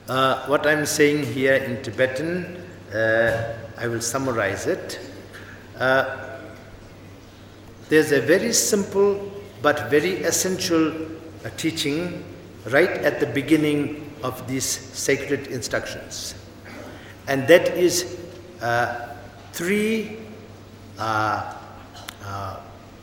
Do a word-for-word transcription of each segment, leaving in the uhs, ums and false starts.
Uh, what I'm saying here in Tibetan, uh, I will summarize it. Uh, there's a very simple but very essential uh, teaching right at the beginning of these sacred instructions. And that is uh, three uh, uh,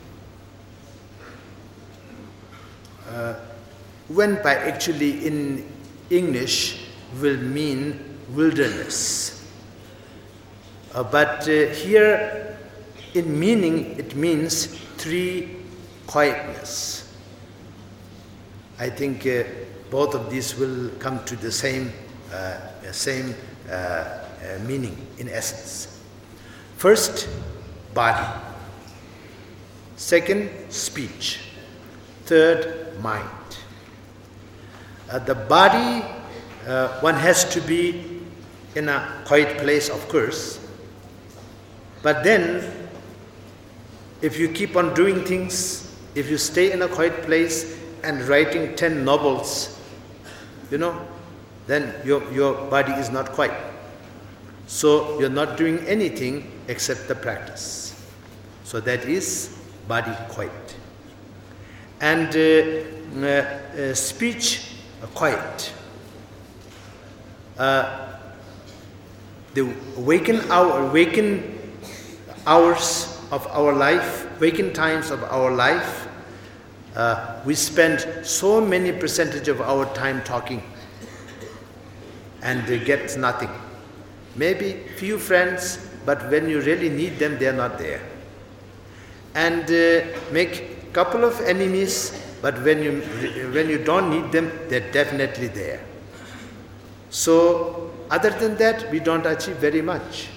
uh, when by actually in English will mean wilderness. Uh, but uh, here in meaning it means three quietness. I think uh, both of these will come to the same, uh, same uh, uh, meaning in essence. First, body. Second, speech. Third, mind. Uh, the body, uh, one has to be in a quiet place, of course. But then, if you keep on doing things, if you stay in a quiet place and writing ten novels, you know, then your, your body is not quiet. So you're not doing anything except the practice. So that is body quiet. And uh, uh, uh, speech uh, quiet. Uh, the waken hour, waken hours of our life, waking times of our life, uh, we spend so many percentage of our time talking and uh, get nothing. Maybe few friends, but when you really need them, they are not there. And uh, make couple of enemies, but when you when you don't need them, they're definitely there. So other than that, we don't achieve very much.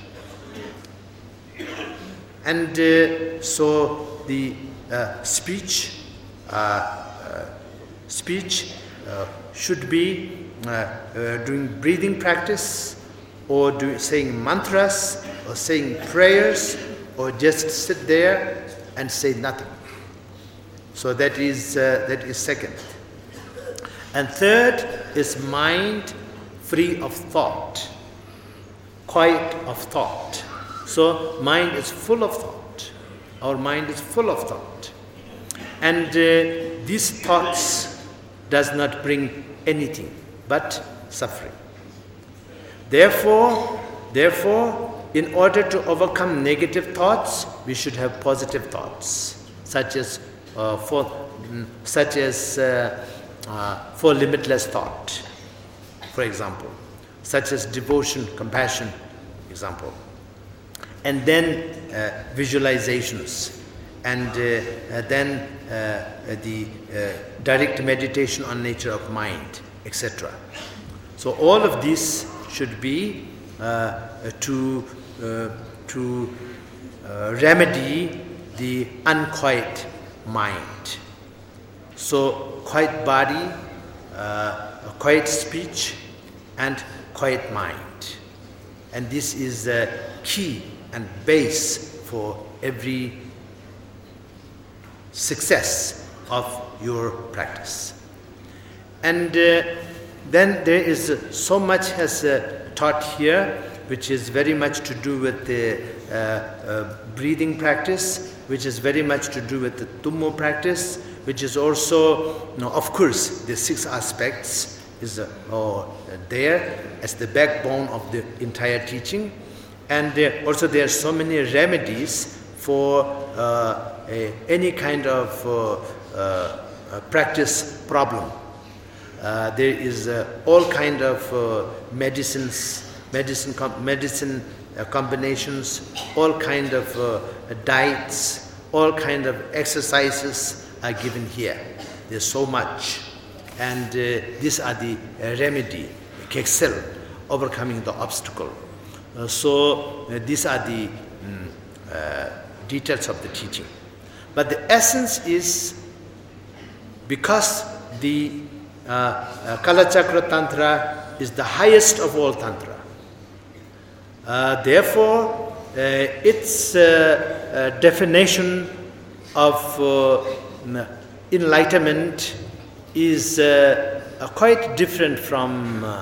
And uh, so the uh, speech, uh, uh, speech uh, should be uh, uh, doing breathing practice, or do, saying mantras, or saying prayers, or just sit there and say nothing. So that is uh, that is second. And third is mind free of thought, quiet of thought. So mind is full of thought. Our mind is full of thought. And uh, these thoughts does not bring anything but suffering. Therefore, therefore, in order to overcome negative thoughts, we should have positive thoughts, such as uh, for such as uh, uh, for limitless thought, for example, such as devotion, compassion, example. And then uh, visualizations, and uh, uh, then uh, the uh, direct meditation on nature of mind, et cetera. So all of this should be uh, to uh, to uh, remedy the unquiet mind. So quiet body, uh, quiet speech, and quiet mind, and this is the key and base for every success of your practice. And uh, then there is uh, so much has uh, taught here, which is very much to do with the uh, uh, breathing practice, which is very much to do with the Tummo practice, which is also, you know, of course, the six aspects is uh, oh, there as the backbone of the entire teaching. And uh, also there are so many remedies for uh, a, any kind of uh, uh, practice problem. Uh, there is uh, all kind of uh, medicines, medicine, com- medicine uh, combinations, all kind of uh, diets, all kind of exercises are given here. There's so much, and uh, these are the uh, remedy, Keksel, overcoming the obstacle. Uh, so uh, these are the mm, uh, details of the teaching. But the essence is, because the uh, uh, Kalachakra Tantra is the highest of all Tantra. Uh, therefore, uh, its uh, uh, definition of uh, enlightenment is uh, uh, quite different from uh,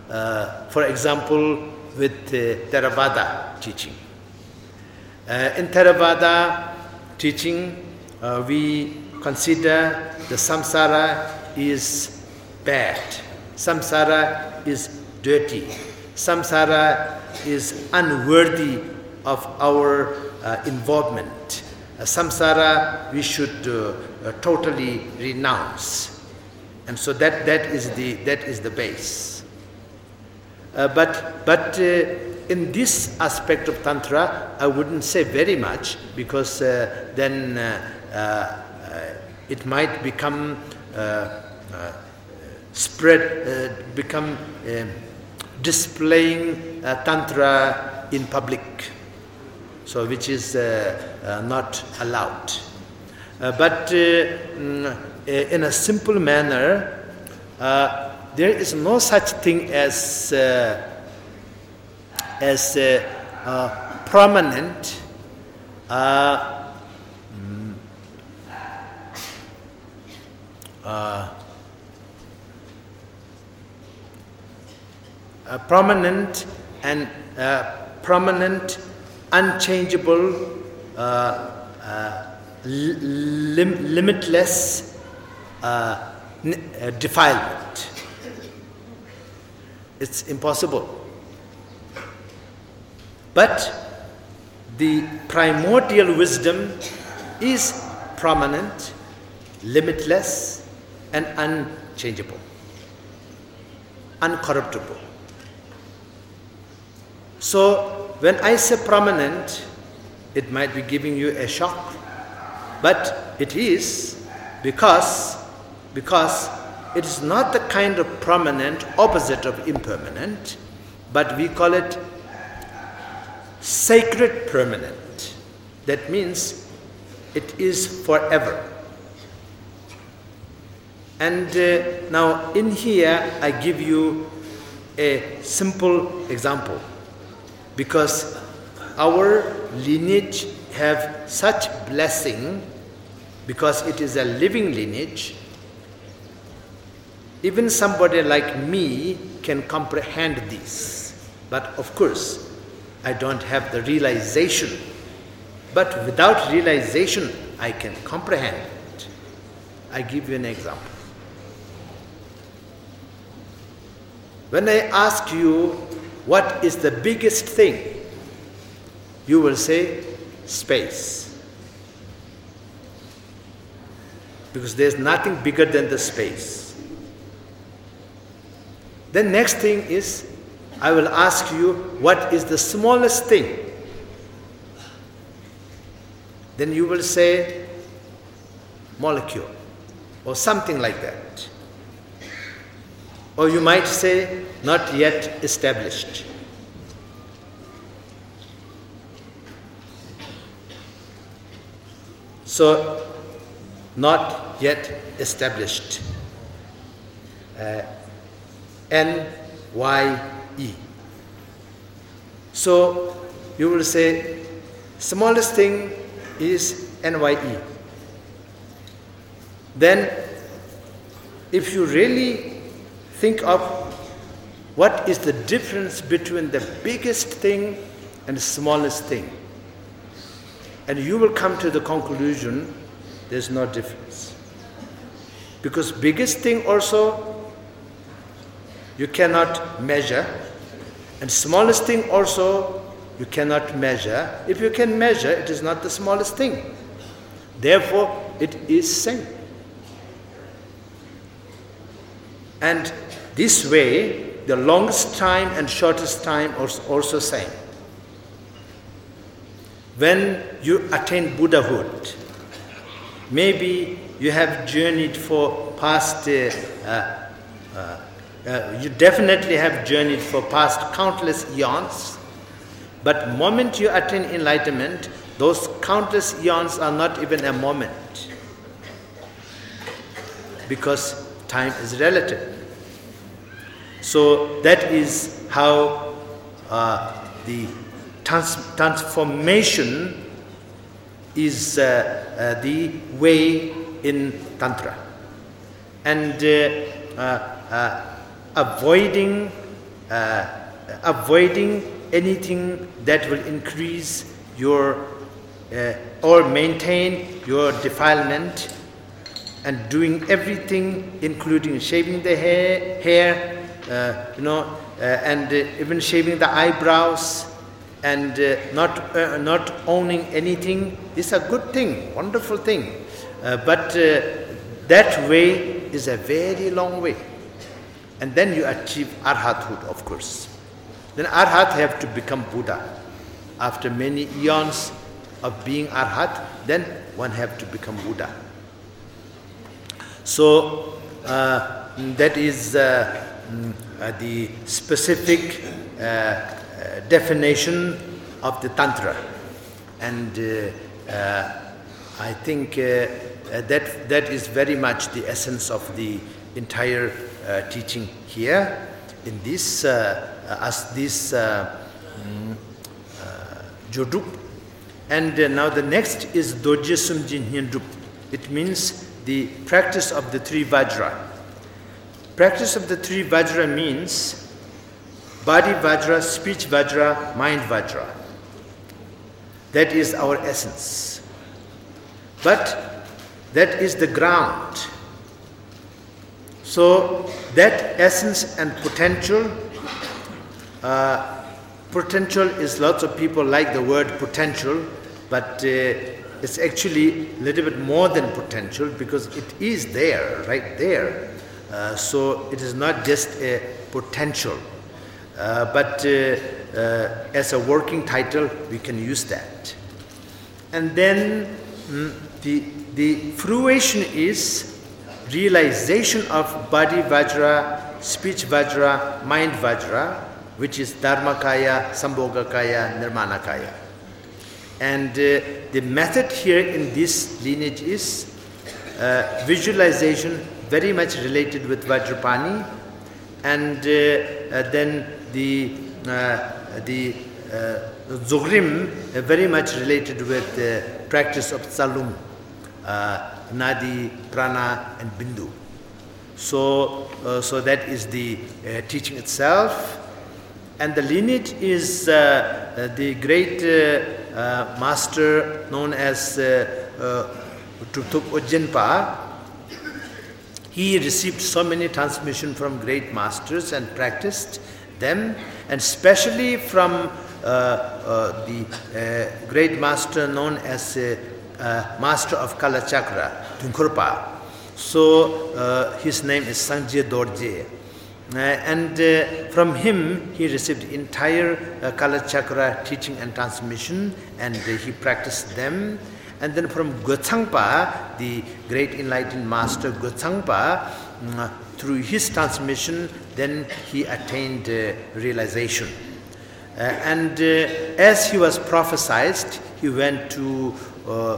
uh, for example, with uh, Theravada teaching. Uh, in Theravada teaching, uh, we consider the samsara is bad, samsara is dirty, samsara is unworthy of our uh, involvement. Uh, samsara we should uh, uh, totally renounce, and so that that is the that is the base. Uh, but but uh, in this aspect of tantra, I wouldn't say very much, because uh, then uh, uh, uh, it might become uh, uh, spread, uh, become uh, displaying uh, tantra in public, so which is uh, uh, not allowed. Uh, but uh, mm, in a simple manner, uh, there is no such thing as uh, as uh, uh, prominent uh, mm, uh, uh, prominent and uh, prominent, unchangeable, uh, uh, lim- limitless uh, n- uh, defilement. It's impossible. But the primordial wisdom is prominent, limitless, and unchangeable, uncorruptible. So when I say prominent, it might be giving you a shock, but it is because, because it is not the kind of prominent opposite of impermanent, but we call it sacred permanent. That means it is forever. And uh, now in here I give you a simple example, because our lineage have such blessing, because it is a living lineage. Even somebody like me can comprehend this, but of course I don't have the realization. But without realization, I can comprehend it. I give you an example. When I ask you what is the biggest thing, you will say space. Because there's nothing bigger than the space. The next thing is, I will ask you, what is the smallest thing? Then you will say, molecule, or something like that. Or you might say, not yet established. So, not yet established. Uh, N Y E. So you will say smallest thing is N Y E. Then if you really think of what is the difference between the biggest thing and the smallest thing, and you will come to the conclusion there's no difference. Because biggest thing also you cannot measure, and smallest thing also you cannot measure. If you can measure, it is not the smallest thing. Therefore, it is same. And this way, the longest time and shortest time are also same. When you attain Buddhahood, maybe you have journeyed for past uh, uh, Uh, you definitely have journeyed for past countless eons, but moment you attain enlightenment, those countless eons are not even a moment, because time is relative. So that is how uh, the trans- transformation is uh, uh, the way in Tantra. And uh, uh, uh, avoiding uh, avoiding anything that will increase your uh, or maintain your defilement, and doing everything, including shaving the hair, hair uh, you know, uh, and uh, even shaving the eyebrows, and uh, not uh, not owning anything. Is a good thing, wonderful thing, uh, but uh, that way is a very long way, and then you achieve arhathood, of course. Then arhat have to become Buddha. After many eons of being arhat, then one have to become Buddha. So uh, that is uh, uh, the specific uh, uh, definition of the Tantra, and uh, uh, I think uh, that that is very much the essence of the entire uh, teaching here in this uh, as this uh, um, uh, Joduk. And uh, now the next is Dorje Sumjin Hyendrup. It means the practice of the three Vajra. Practice of the three Vajra means body Vajra, speech Vajra, mind Vajra. That is our essence. But that is the ground. So that essence and potential, uh, potential is, lots of people like the word potential, but uh, it's actually a little bit more than potential, because it is there, right there. Uh, so it is not just a potential, uh, but uh, uh, as a working title, we can use that. And then mm, the, the fruition is realization of body Vajra, speech Vajra, mind Vajra, which is Dharmakaya, Sambhogakaya, Nirmanakaya. And uh, the method here in this lineage is uh, visualization, very much related with Vajrapani, and uh, uh, then the uh, the uh, Dzogrim, uh, very much related with the practice of Tsalung, uh, Nadi, Prana, and Bindu. So, uh, so that is the uh, teaching itself. And the lineage is uh, uh, the great uh, uh, master known as uh, uh, Trubhup Ujjenpa. He received so many transmissions from great masters and practiced them, and especially from uh, uh, the uh, great master known as uh, uh, Master of Kalachakra, Thungkurpa. So uh, his name is Sangye Dorje. Uh, and uh, from him he received entire uh, Kalachakra teaching and transmission, and uh, he practiced them. And then from Gotsangpa, the great enlightened master Gotsangpa, uh, through his transmission, then he attained uh, realization. Uh, and uh, as he was prophesied, he went to uh,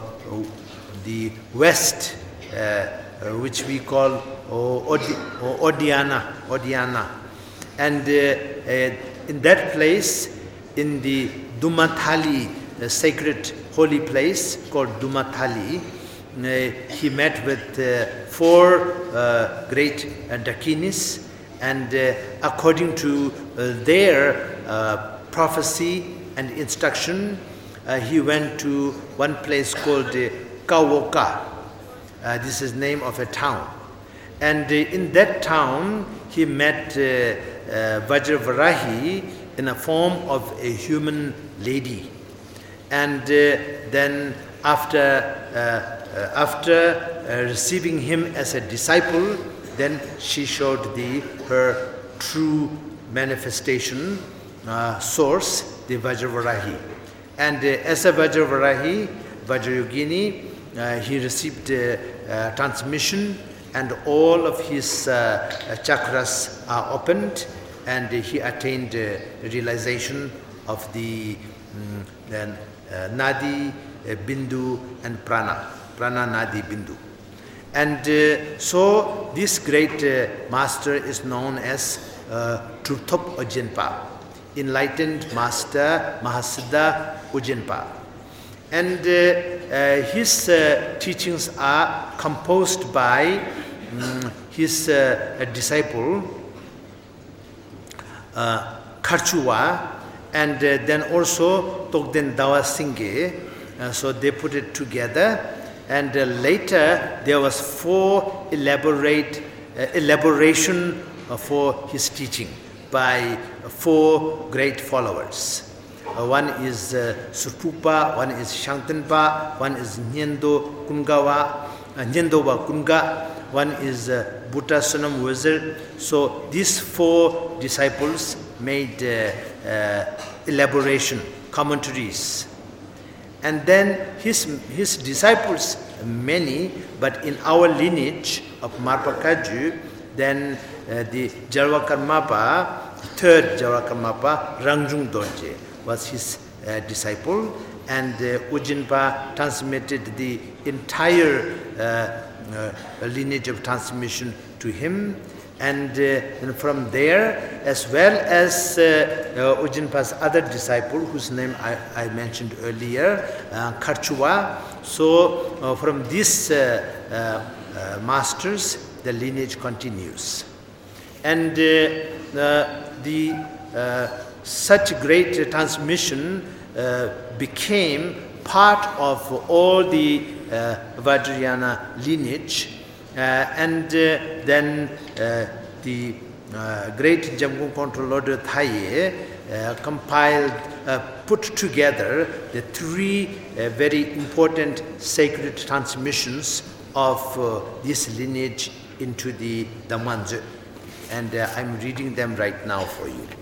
the west, uh, uh, which we call uh, Odi- uh, Odiana, Odiana. And uh, uh, in that place, in the Dumathali, the sacred holy place called Dumathali, uh, he met with uh, four uh, great uh, Dakinis, and uh, according to uh, their uh, prophecy and instruction, uh, he went to one place called uh, Kawoka. Uh, this is the name of a town. And uh, in that town, he met uh, uh, Vajravarahi in a form of a human lady. And uh, then after, uh, uh, after uh, receiving him as a disciple, then she showed the, her true manifestation uh, source, the Vajravarahi. And uh, as a Vajravarahi, Vajrayogini, uh, he received uh, uh, transmission, and all of his uh, chakras are opened, and uh, he attained uh, realization of the um, then uh, Nadi, uh, Bindu, and Prana. Prana, Nadi, Bindu. And uh, so this great uh, master is known as uh, Trubhup Ujjenpa, enlightened master Mahasiddha Ujjenpa. And uh, uh, his uh, teachings are composed by um, his uh, disciple uh, Kharchuwa, and uh, then also Togden Dawa Singhe. Uh, so they put it together, and uh, later there was four elaborate uh, elaboration uh, for his teaching by four great followers. Uh, one is uh, Surpupa, one is Shangtenpa, one is Nyendo Kungawa, uh, Nyendowa Kunga, one is uh, Butta Sonam Wizard. So these four disciples made uh, uh, elaboration, commentaries. And then his, his disciples, many, but in our lineage of Marpa Kagyu, then uh, the Jarvakarmapa, third Jarvakarmapa, Rangjung Dorje, was his uh, disciple, and uh, Ujinpa transmitted the entire uh, uh, lineage of transmission to him, and, uh, and from there, as well as uh, uh, Ujinpa's other disciple, whose name I, I mentioned earlier, uh, Kharchuwa. So uh, from these uh, uh, uh, masters, the lineage continues. And uh, uh, the uh, such great uh, transmission uh, became part of all the uh, Vajrayana lineage, uh, and uh, then uh, the uh, great Jamgon Control Order Thaye uh, compiled, uh, put together the three uh, very important sacred transmissions of uh, this lineage into the Dhammanjit. And uh, I'm reading them right now for you.